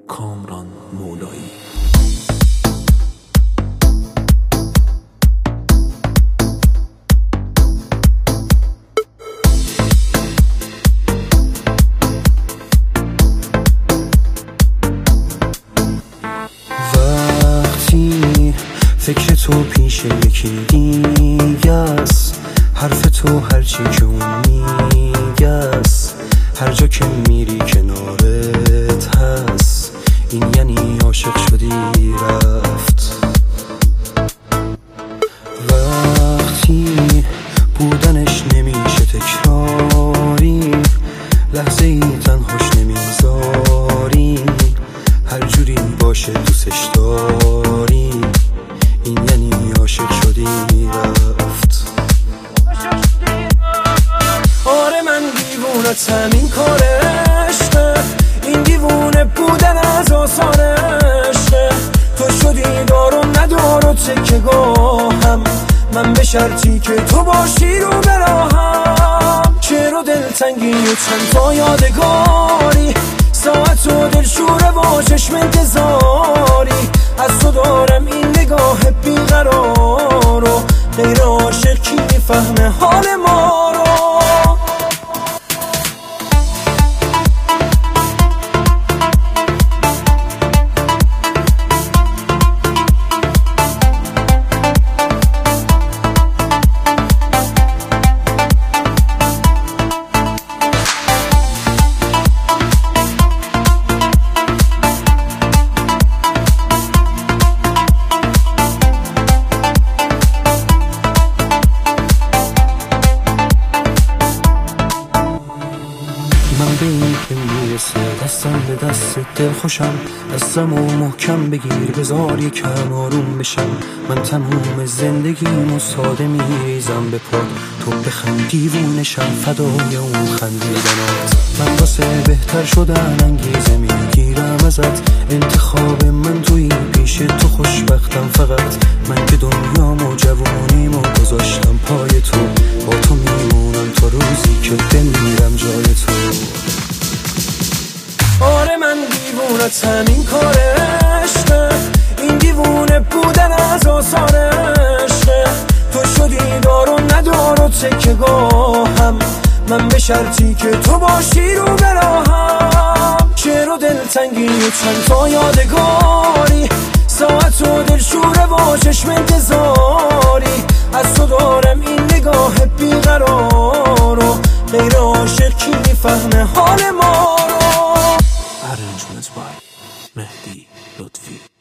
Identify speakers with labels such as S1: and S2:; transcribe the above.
S1: کامران مولایی.
S2: وقتی فکر تو پیش یکی دیگه است، حرف تو هرچی که اون میگه است، هر جا که میری کنارت هست، این یعنی عاشق شدی رفت. وقتی بودنش نمیشه تکراری، لحظه ای تنهاش نمیذاری، هر جوری باشه دوستش داری، این یعنی عاشق شدی رفت. آره من دیوونتم، این کار عشقه، این دیوونه بودن از آثار عشقه. تو شدی دار و ندار و تکه‌گاهم، من به شرطی که تو باشی رو براهم. شعر و دلتنگی و چند تا یادگاری، ساعت و دلشوره و چشم انتظاری، از تو دارم این نگاه بیقرار و غیر عاشق کی میفهمه حال ما رو. من به این که میرسه دستم به دست دل خوشم، دستم و محکم بگیر بذار یکم آروم بشم. من تموم زندگیمو ساده میریزم به پات، تو بخند دیوونشم فدای اون خندیدنات. من واسه بهتر شدن انگیزه میگیرم ازت، انتخاب من توی پیش تو خوشبختم فقط. من که دنیامو جوونیمو گذاشتم پای تو، با تو میمونم تا روزی که بمیرم جای تو. آره من دیوونتم، این کار عشقه، این دیوونه بودن از آثار عشقه. تو شدی دار و ندار و تکه‌گاهم، من به شرطی که تو باشی رو براهم. شعر و دلتنگی و چند تا یادگاری، ساعت و دلشوره و چشم انتظاری، از تو دارم این نگاه بیقرار و غیر عاشق کی میفهمه حال ما رو.
S1: Arrangement by مهدی لطفی.